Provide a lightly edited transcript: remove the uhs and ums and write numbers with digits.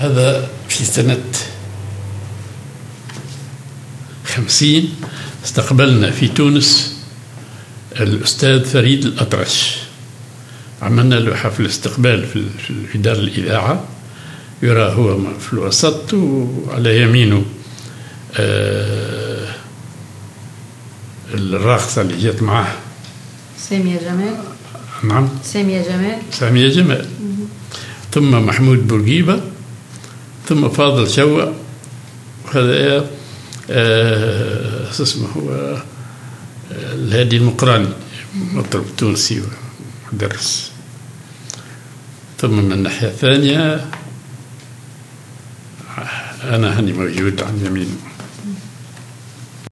هذا في سنة 50 استقبلنا في تونس الأستاذ فريد الأطرش، عملنا له حفل استقبال في دار الإذاعة، يرى هو في الوسط وعلى يمينه الراقصة اللي جت معه سامية جمال. نعم سامية جمال. ثم محمود بورقيبة، ثم فاضل شوق، هذا اسمه هو الهادي المقراني، مطرب تونسي مدرس. ثم من الناحية الثانية أنا هاني موجود عن يمين